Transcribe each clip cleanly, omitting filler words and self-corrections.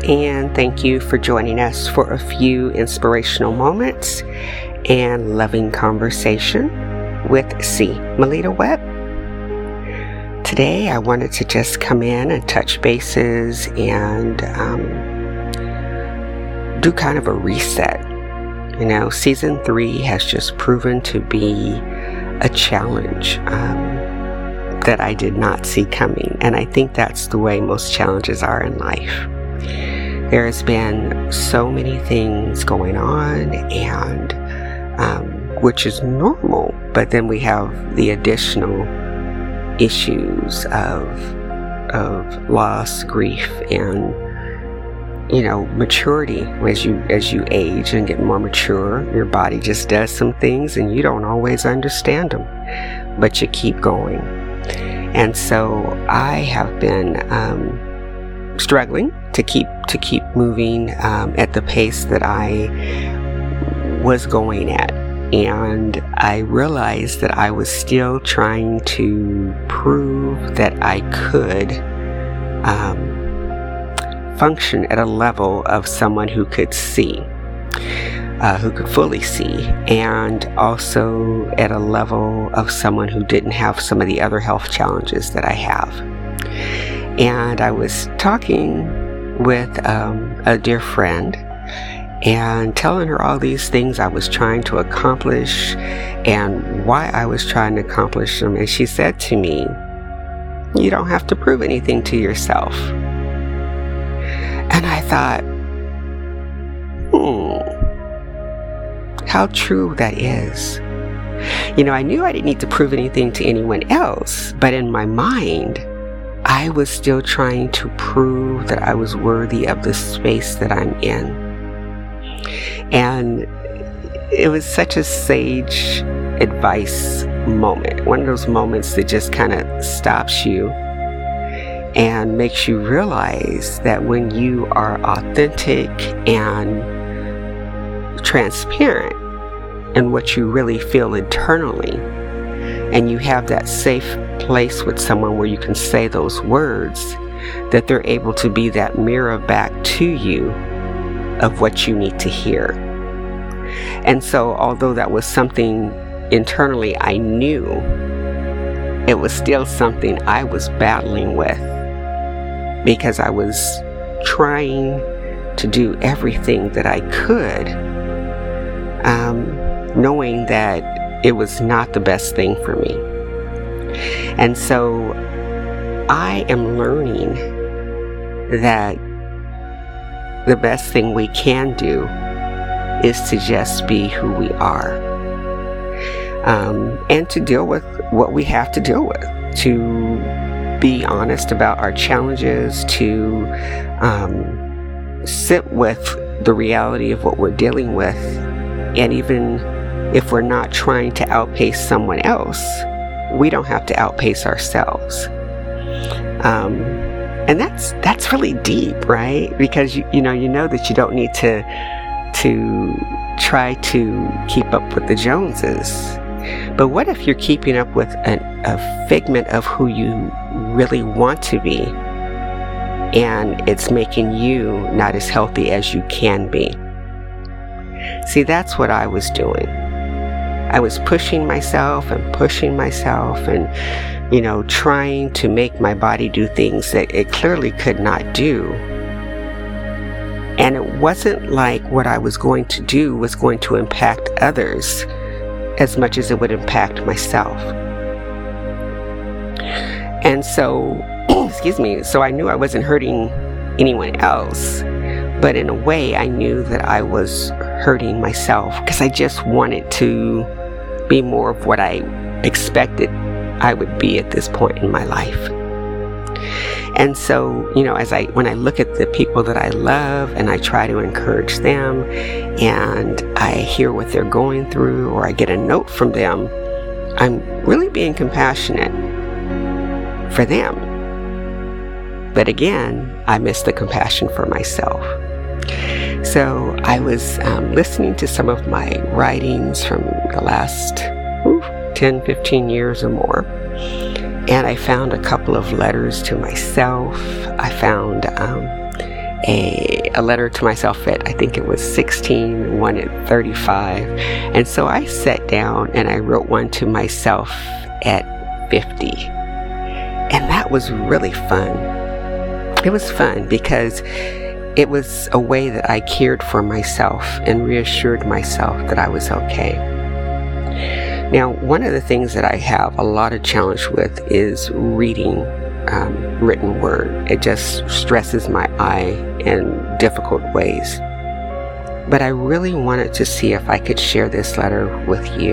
and thank you for joining us for a few inspirational moments and loving conversation with C. Melita Webb. Today I wanted to just come in and touch bases and do kind of a reset. You know, season 3 has just proven to be a challenge that I did not see coming. And I think that's the way most challenges are in life. There has been so many things going on, and which is normal, but then we have the additional issues of loss, grief, and maturity. As you age and get more mature, your body just does some things and you don't always understand them, but you keep going. And so I have been struggling to keep moving at the pace that I was going at. And I realized that I was still trying to prove that I could function at a level of someone who could see, who could fully see, and also at a level of someone who didn't have some of the other health challenges that I have. And I was talking with a dear friend and telling her all these things I was trying to accomplish and why I was trying to accomplish them. And she said to me, "You don't have to prove anything to yourself." And I thought, how true that is. I knew I didn't need to prove anything to anyone else, but in my mind, I was still trying to prove that I was worthy of the space that I'm in. And it was such a sage advice moment, one of those moments that just kind of stops you and makes you realize that when you are authentic and transparent in what you really feel internally, and you have that safe place with someone where you can say those words, that they're able to be that mirror back to you of what you need to hear. And so although that was something internally I knew, it was still something I was battling with, because I was trying to do everything that I could, knowing that it was not the best thing for me. And so I am learning that the best thing we can do is to just be who we are, and to deal with what we have to deal with, to be honest about our challenges, to sit with the reality of what we're dealing with. And even if we're not trying to outpace someone else, we don't have to outpace ourselves. And that's really deep, right? Because you know that you don't need to try to keep up with the Joneses. But what if you're keeping up with a figment of who you really want to be, and it's making you not as healthy as you can be? See, that's what I was doing. I was pushing myself and trying to make my body do things that it clearly could not do. And it wasn't like what I was going to do was going to impact others as much as it would impact myself. And so, so I knew I wasn't hurting anyone else, but in a way I knew that I was hurting myself, because I just wanted to be more of what I expected I would be at this point in my life. And so, when I look at the people that I love and I try to encourage them, and I hear what they're going through, or I get a note from them, I'm really being compassionate for them. But again, I miss the compassion for myself. So I was listening to some of my writings from the last 10, 15 years or more. And I found a couple of letters to myself. I found a letter to myself at, I think it was 16, one at 35. And so I sat down and I wrote one to myself at 50. And that was really fun. It was fun because it was a way that I cared for myself and reassured myself that I was okay. Now, one of the things that I have a lot of challenge with is reading written word. It just stresses my eye in difficult ways. But I really wanted to see if I could share this letter with you.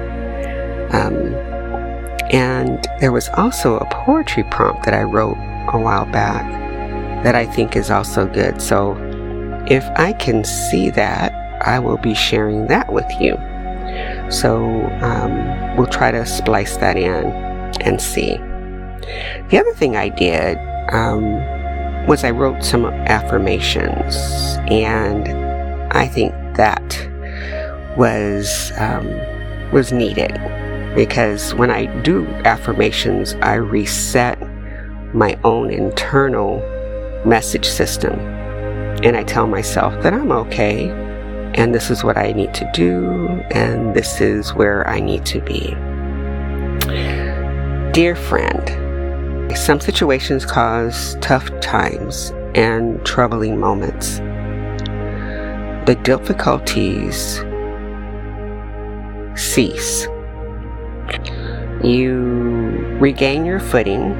And there was also a poetry prompt that I wrote a while back that I think is also good. So if I can see that, I will be sharing that with you. So we'll try to splice that in and see. The other thing I did was I wrote some affirmations, and I think that was needed, because when I do affirmations, I reset my own internal message system, and I tell myself that I'm okay, and this is what I need to do, and this is where I need to be. Dear friend, some situations cause tough times and troubling moments. The difficulties cease. You regain your footing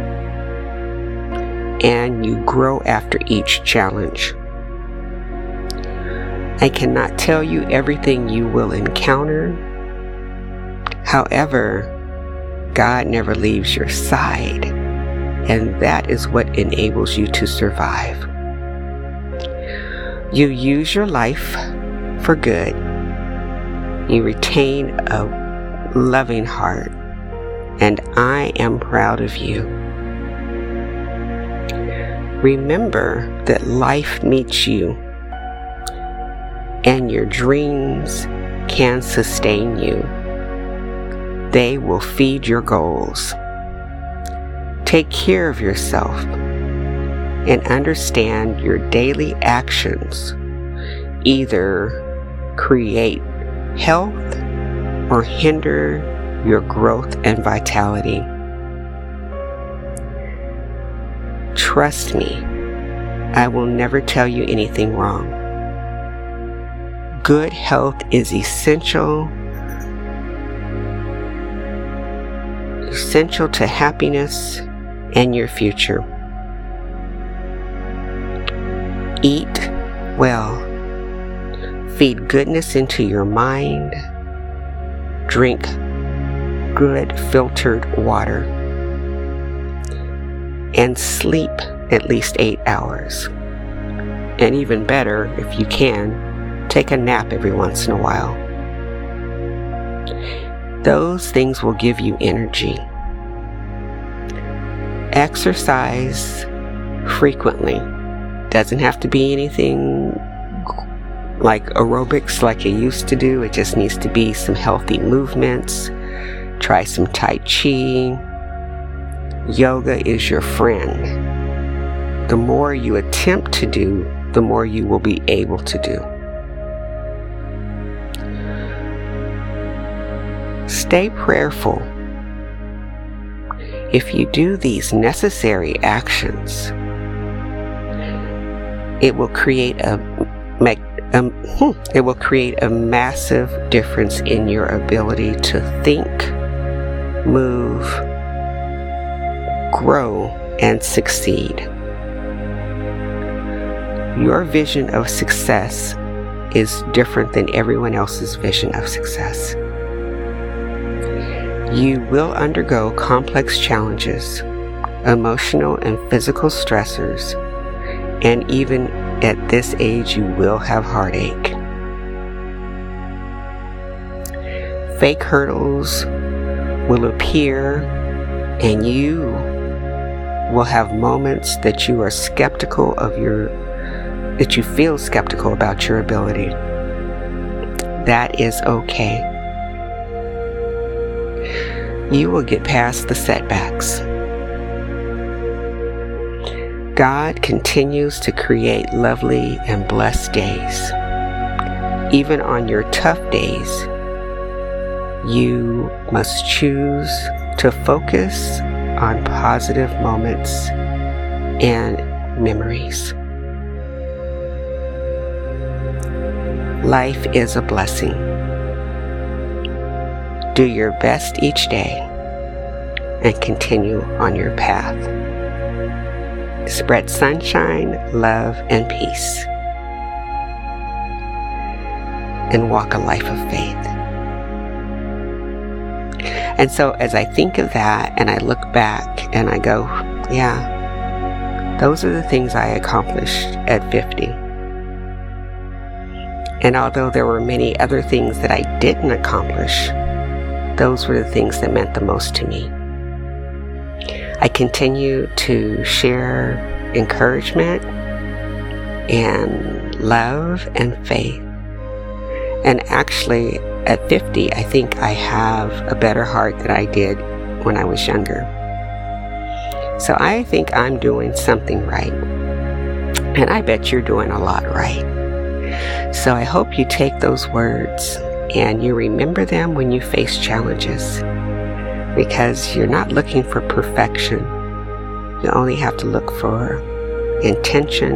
and you grow after each challenge. I cannot tell you everything you will encounter. However, God never leaves your side, and that is what enables you to survive. You use your life for good. You retain a loving heart, and I am proud of you. Remember that life meets you, and your dreams can sustain you. They will feed your goals. Take care of yourself and understand your daily actions either create health or hinder your growth and vitality. Trust me, I will never tell you anything wrong. Good health is essential to happiness and your future. Eat well. Feed goodness into your mind. Drink good filtered water. And sleep at least 8 hours. And even better, if you can, take a nap every once in a while. Those things will give you energy. Exercise frequently. Doesn't have to be anything like aerobics like you used to do. It just needs to be some healthy movements. Try some Tai Chi. Yoga is your friend. The more you attempt to do, the more you will be able to do. Stay prayerful. If you do these necessary actions, it will create a massive difference in your ability to think, move, grow, and succeed. Your vision of success is different than everyone else's vision of success. You will undergo complex challenges, emotional and physical stressors, and even at this age you will have heartache. Fake hurdles will appear, and you will have moments that you are skeptical of that you feel skeptical about your ability. That is okay. You will get past the setbacks. God continues to create lovely and blessed days. Even on your tough days, you must choose to focus on positive moments and memories. Life is a blessing. Do your best each day and continue on your path. Spread sunshine, love, and peace, and walk a life of faith. And so as I think of that and I look back and I go, yeah, those are the things I accomplished at 50. And although there were many other things that I didn't accomplish, those were the things that meant the most to me. I continue to share encouragement and love and faith. And actually, at 50, I think I have a better heart than I did when I was younger. So I think I'm doing something right. And I bet you're doing a lot right. So I hope you take those words and you remember them when you face challenges, because you're not looking for perfection. You only have to look for intention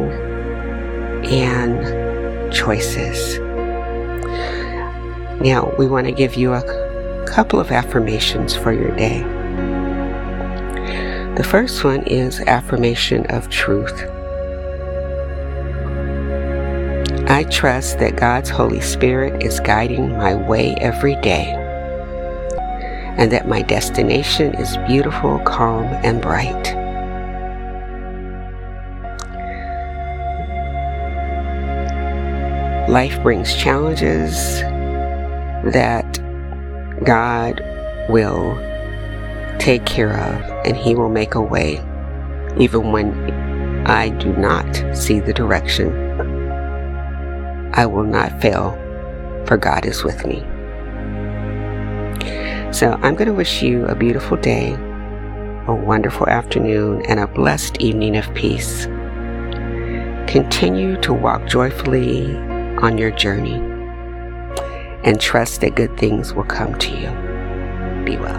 and choices. Now, we want to give you a couple of affirmations for your day. The first one is affirmation of truth. I trust that God's Holy Spirit is guiding my way every day, and that my destination is beautiful, calm, and bright. Life brings challenges that God will take care of, and He will make a way even when I do not see the direction. I will not fail, for God is with me. So I'm going to wish you a beautiful day, a wonderful afternoon, and a blessed evening of peace. Continue to walk joyfully on your journey and trust that good things will come to you. Be well.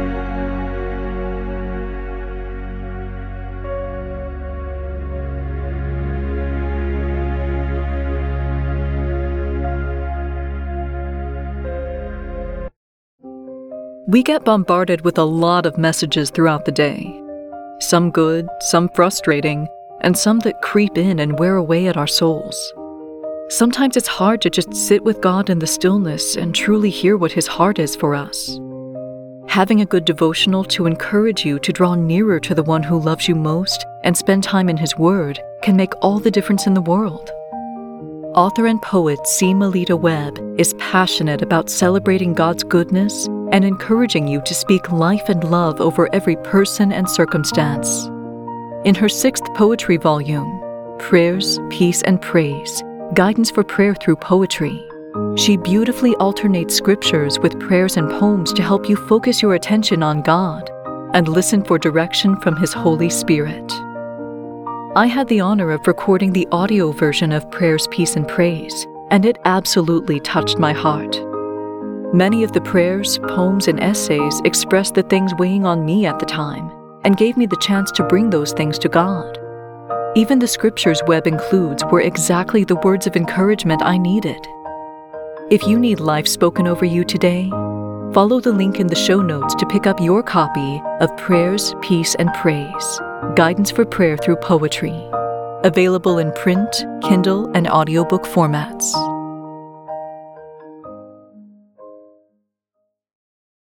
We get bombarded with a lot of messages throughout the day. Some good, some frustrating, and some that creep in and wear away at our souls. Sometimes it's hard to just sit with God in the stillness and truly hear what His heart is for us. Having a good devotional to encourage you to draw nearer to the one who loves you most and spend time in His Word can make all the difference in the world. Author and poet C. Melita Webb is passionate about celebrating God's goodness and encouraging you to speak life and love over every person and circumstance. In her 6th poetry volume, Prayers, Peace, and Praise, Guidance for Prayer Through Poetry, she beautifully alternates scriptures with prayers and poems to help you focus your attention on God and listen for direction from His Holy Spirit. I had the honor of recording the audio version of Prayers, Peace, and Praise, and it absolutely touched my heart. Many of the prayers, poems, and essays expressed the things weighing on me at the time and gave me the chance to bring those things to God. Even the scriptures Webb includes were exactly the words of encouragement I needed. If you need life spoken over you today, follow the link in the show notes to pick up your copy of Prayers, Peace, and Praise, Guidance for Prayer Through Poetry, available in print, Kindle, and audiobook formats.